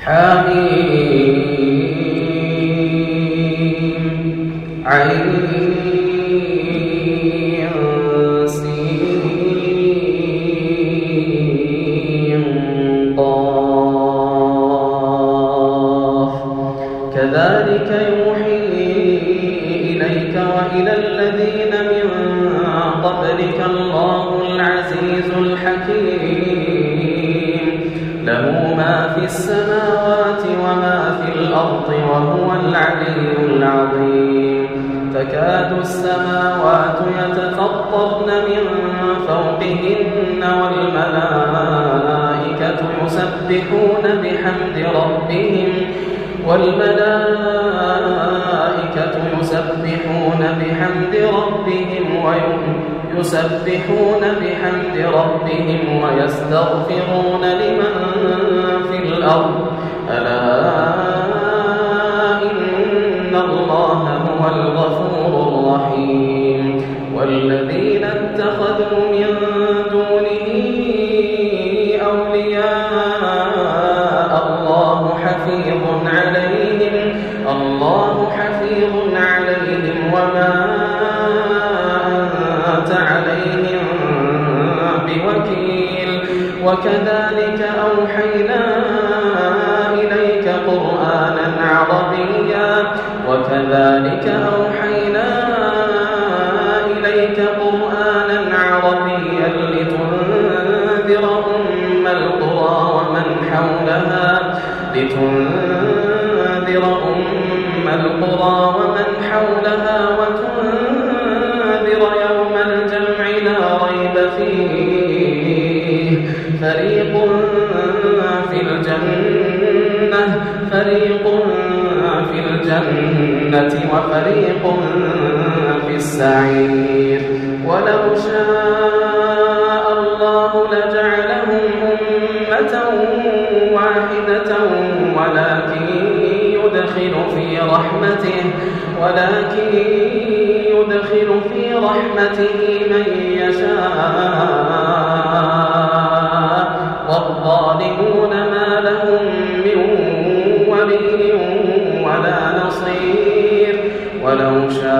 حميم عين سين قاف كذلك يوحي إليك وإلى الذين من قبلك الله العزيز الحكيم له ما في السماوات وما في الأرض وهو العلي العظيم تكاد السماوات يتفطرن من فوقهن والملائكة يسبحون بحمد ربهم ويستغفرون لمن في الأرض ألا إن الله هو الغفور الرحيم والذين اتخذوا من دونه أولياء الله حفيظ عليهم وما أنت عليهم بوكيل وكذلك أوحينا إليك قرآنا عربيا لتنذر أم القرى ومن حولها وتنذر يوم الجمع لا ريب فيه فريق في الجنة وفريق في السعير ولو شاء الله لجعلهم أمة واحدة ولكن يدخل في رحمته من يشاء والظالمون ما لهم من ولي ولا نصير ولو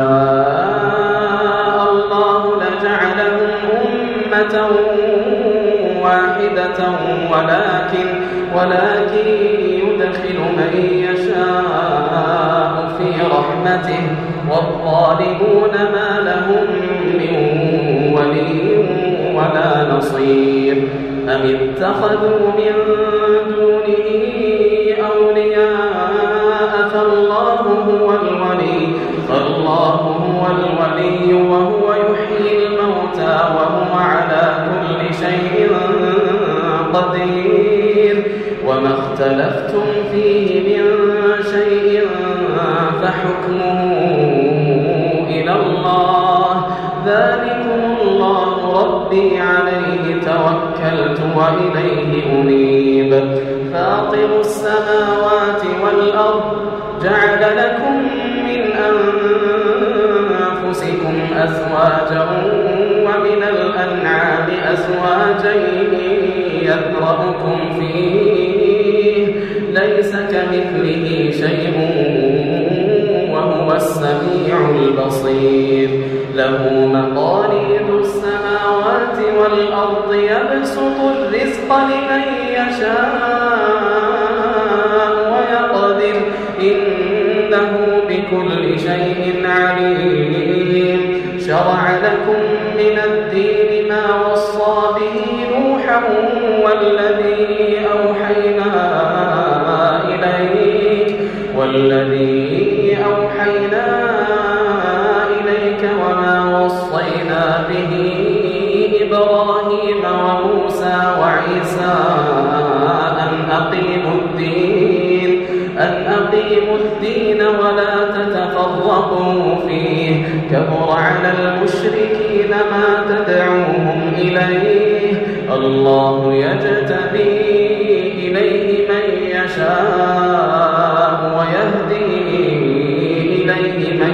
شاء الله لجعلهم أمة واحدة ولكن يدخل من يشاء في رحمته والظالمون ما لهم من ولي ولا نصير أم اتخذوا من دونه أولياء فالله هو الولي وهو يحيي الموتى وهو على كل شيء قدير وما اختلفتم فيه من شيء فحكمه إلى الله ذلكم الله ربي عليه توكلت وإليه أنيب فاطر السماوات والأرض جعل لكم من أنفسكم أزواجا ومن الأنعام أزواجا يذرأكم فيه ليس كمثله شيء وهو السميع البصير له مقاليد السماوات والأرض يبسط الرزق لمن يشاء ويقدر إنه بكل شيء عليم شرع لكم من الدين ما وصى به نوحا والذي أوحينا إليك وما وصينا به إبراهيم وموسى وعيسى أن أقيموا الدين ولا تتفرقوا فيه كبر على المشركين ما تدعوهم إليه الله يجتبي إليه من يشاء ويهدي إليه من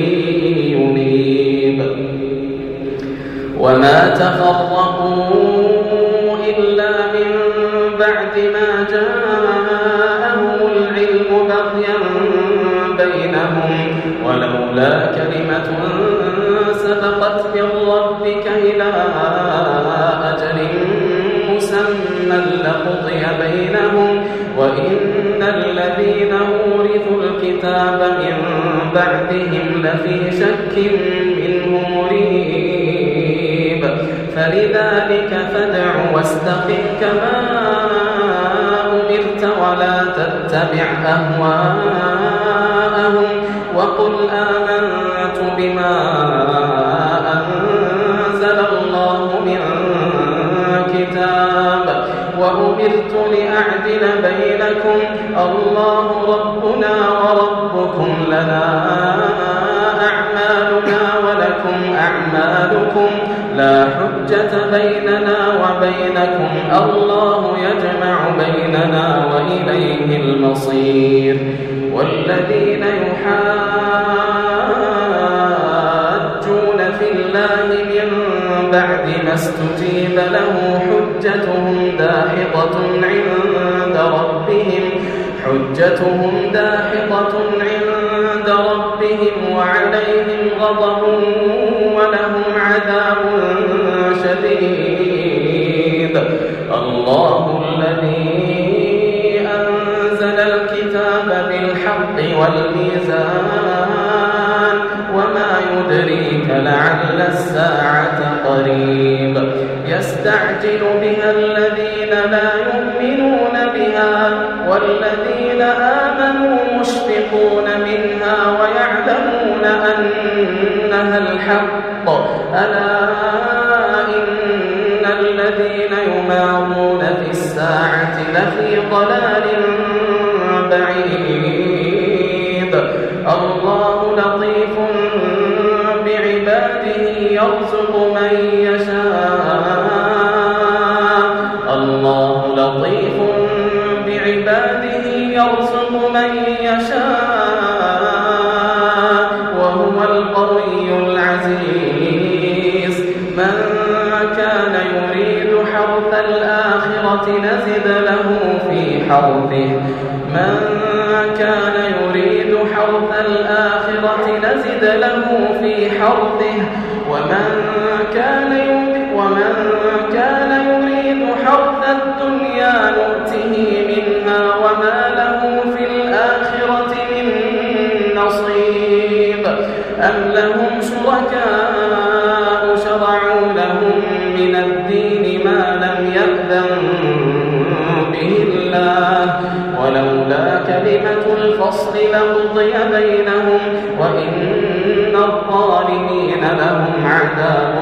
ينيب وما تفرقوا إلا من بعد ما جاءهم بينهم ولولا كلمة سبقت من ربك إلى أجل مسمى لقضي بينهم وإن الذين أورثوا الكتاب من بعدهم لفي شك منه مريب فلذلك فادع واستقم كما أمرت ولا تتبع أهواءهم وقل آمنت بما أنزل الله من كتاب وأمرت لأعدل بينكم الله ربنا وربكم لنا أعمالنا ولكم أعمالكم لا حجة بيننا وبينكم الله يجمع بيننا وإليه المصير والذين يحاجون في الله من بعد ما استجيب له حجتهم داحضة عند ربهم وعليهم غضب ولهم عذاب شديد الله الذي أنزل الكتاب بالحق والميزان وما يدريك لعل الساعة قريب يستعجل بها الذين لا يؤمنون بها والذين آمنوا مشفقون منها ويعلمون أنها الحق ألا إن الذين يمارون في الساعة لفي ضلال بعيد الله لطيف بعباده يرزق من يشاء الله لطيف بعباده يرزق من يشاء وهو القوي العزيز من كان يريد حرث الآخرة نزد له في حرثه من كان يريد حرث الآخرة نزد له في حرثه ومن كان يريد حرث الدنيا نؤته منها وما له في الآخرة من نصيب أم لهم شركاء شرعوا لهم من الدين ما لم يأذن به الله ولولا كلمة الفصل لقضي بينهم وإن الظالمين لهم عذاب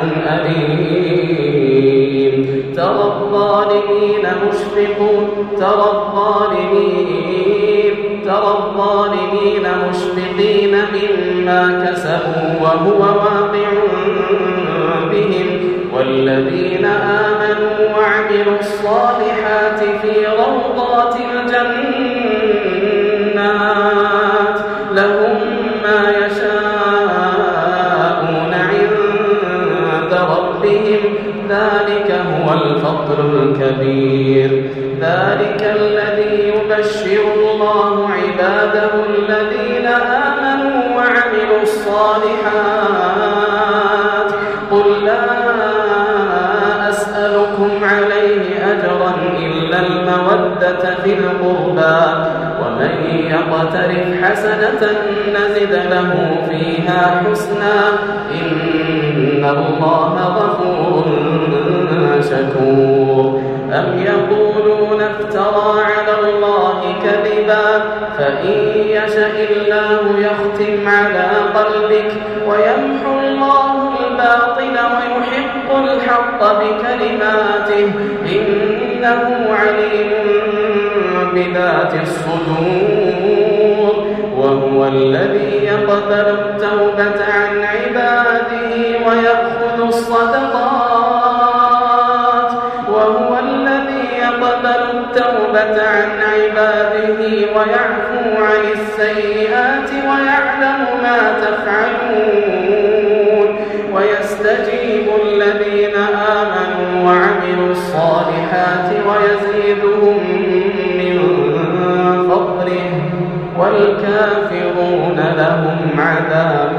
أليم ترى الظالمين مشفقين مما كسبوا وهو واقع بهم والذين آمنوا وعملوا الصالحات في روضات الجنات لهم ما يشاءون عند ربهم ذلك هو الفضل الكبير ذلك الذي يبشر الله عباده الذين آمنوا وعملوا الصالحات قل لا أسألكم عليه أجرا إلا المودة في القربى ومن يقترف حسنة نزد له فيها حسنا إن الله غفور شكور أم يقولون افترى على الله كذبا فإن يشأ الله يختم على قلبك ويمحو الله الباطل ويحق الحق بكلماته إنه عليم بذات الصدور وهو الذي يقبل التوبة عن عباده ويأخذ الصدقات وهو الذي يقبل التوبة عن عباده ويعفو عن السيئات ويعلم ما تفعلون ويستجيب الذين آمنوا وعملوا الصالحات ويزيدهم من فضله والكافرون لهم عذاب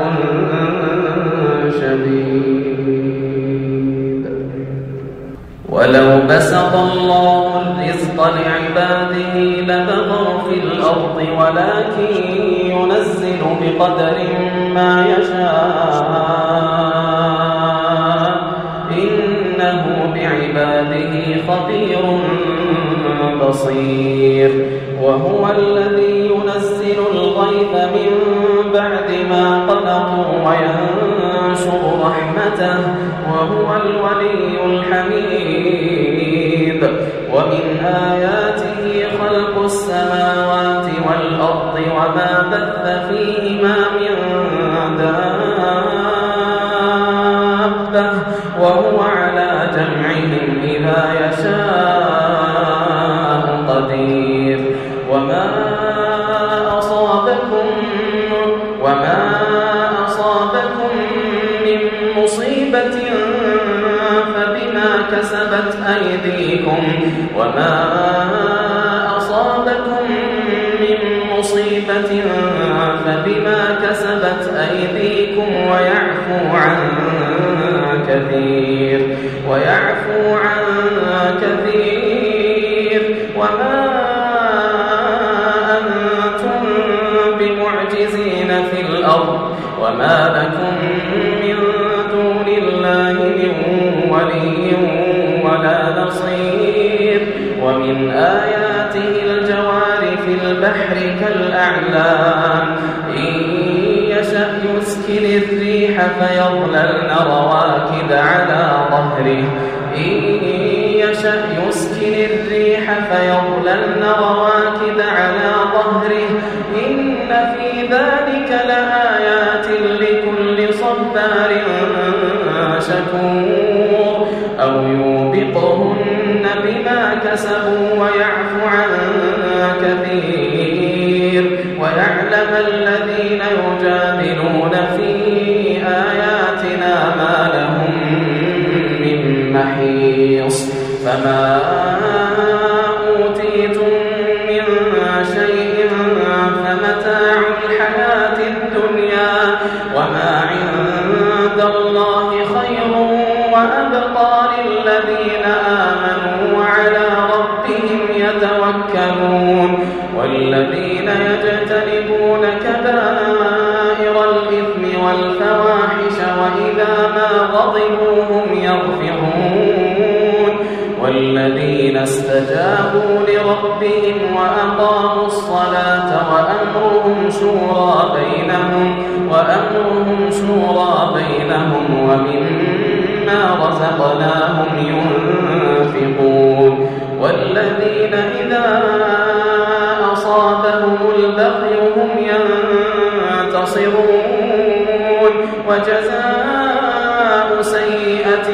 شديد. ولو بسط الله الرزق لعباده لبغوا في الأرض ولكن ينزل بقدر ما يشاء إنه بعباده خبير بصير. وهو الذي ينزل الغيث من بعد ما قنطوا وينشر رحمته وهو الولي الحميد. ومن آياته خلق السماوات والأرض وما بث فيهما من دابة وهو على جمعهم إذا يشاء قدير. وما أصابكم من مصيبة فبما كسبت أيديكم ويعفو عن كثير. وما أنتم بمعجزين في الأرض وما لكم من دون الله من ولي ولا نصير. ومن آياته الجوار في البحر كالأعلام إن يشأ يسكن الريح فيظللن رواكد على ظهره إن في ذلك لآيات لكل صبار شكور. أو يوبقهن بما كسبوا ويعفو عن كثير. ويعلم الذين يجادلون في آياتنا ما لهم من محيص. فما أوتيتم من شيء فمتاع الحياة الدنيا وما عند الله خير وأبقى للذين آمنوا وعلى ربهم يتوكلون. والذين يجتنبون كبائر الإثم والفواحش وإذا ما غضبوا هم يغفرون. والذين استجابوا لربهم وأقاموا الصلاة وأمرهم شورى بينهم ومما رزقناهم ينفقون. والذين إذا أصابهم البغي هم ينتصرون. وجزاء سيئة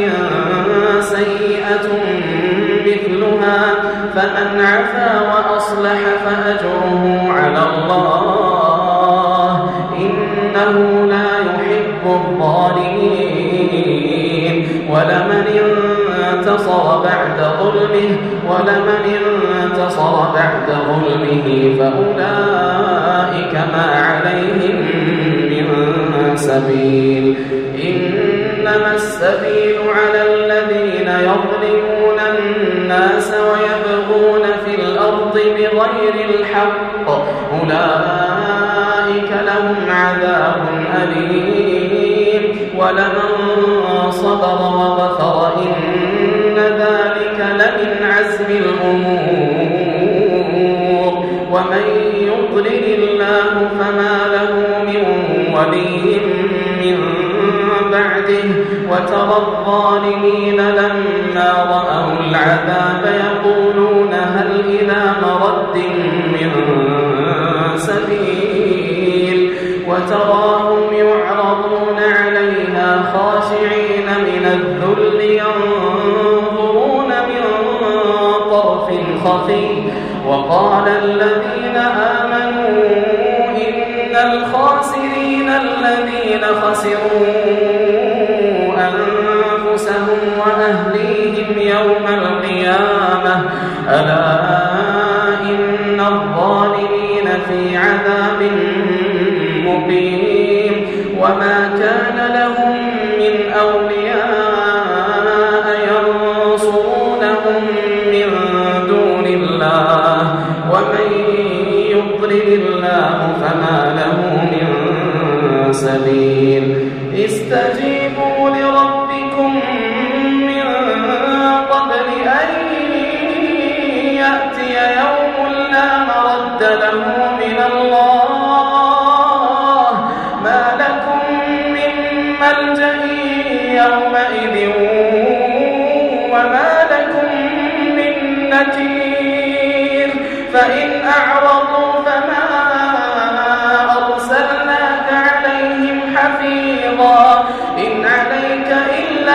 مثلها فمن عفا وأصلح فأجره على الله إنه لا يحب الظالمين. ولمن انتصر بعد ظلمه فأولئك ما عليهم من سبيل. إنما السبيل على الذين يظلمون الناس ويبغون في الأرض بغير الحق أولئك لهم عذاب أليم. ولمن صبر وغفر إن ذلك لمن عزم الأمور. ومن يضلل الله فما له من ولي من بعده. وترى الظالمين لما رأوا العذاب يقولون هل إلى مرد من سبيل. وتراهم يعرضون عليها خاشعين من الذل ينظرون من طرف خفي. وقال الذين آمنوا إن الخاسرين الذين خسروا أنفسهم وأهليهم يوم القيامة ألا إن الظالمين في عذاب مقيم وما كان لهم من أولياء ينصرونهم من دون الله ومن يضلل الله فما له من سبيل استجيبوا لربكم من قبل أن يأتي يوم لا مرد له من الله ما لكم من ملجأ يومئذ وما لكم من نكير فإن أعرضوا فما أرسلناك عليهم حفيظا إن عليك إلا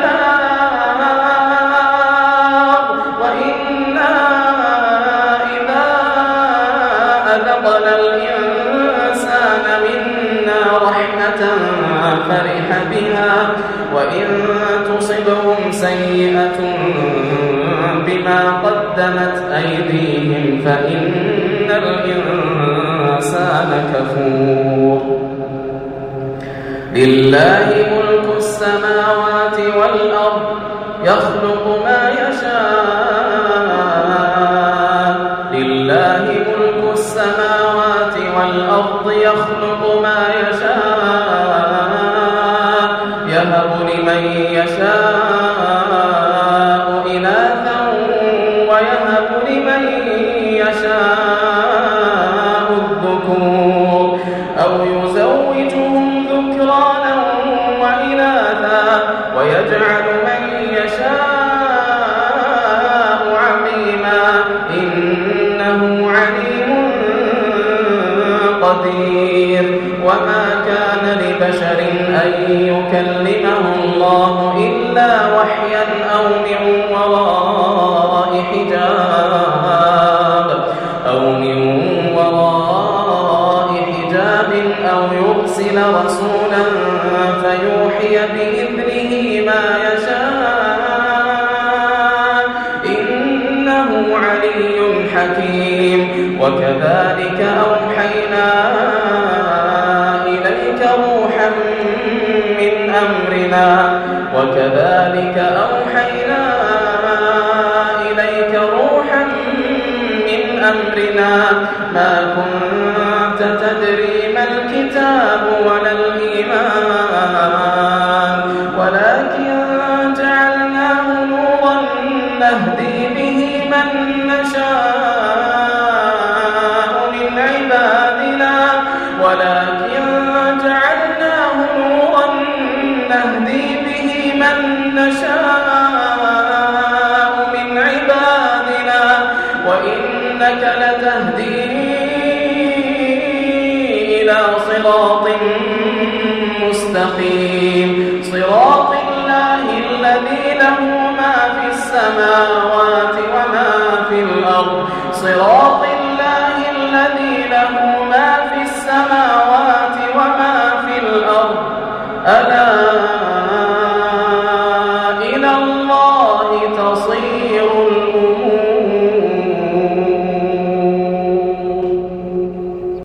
البلاغ وإنا إذا أذقنا الإنسان منا رحمة فرح بها وإن تصبهم سيئة بما قدمت أيديهم فإن الإنسان كفور لله ملك السماوات والأرض يخلق ما يشاء لله ملك السماوات والأرض يخلق ما يشاء يهب لمن يشاء إناثا ويهب لمن يشاء الذكور أو يزوجهم ذكرانا وإناثا ويجعل من يشاء عقيما إنه عليم قدير وما كان لبشر أن يكلمه الله إلا وحيا أو من وراء حجاب أو يرسل رسولا فيوحي بإذنه ما يشاء إنه علي حكيم وكذلك أوحينا إليك روحا من أمرنا ما كنت تدري ما الكتاب ولا الإيمان ولكن جعلناه نورا نهدي به من نشاء من عبادنا وإنك لتهدي إلى صراط مستقيم صراط الله الذي له ما في السماوات وما في الأرض صراط الله الذي له ما في السماوات وما في الأرض ألا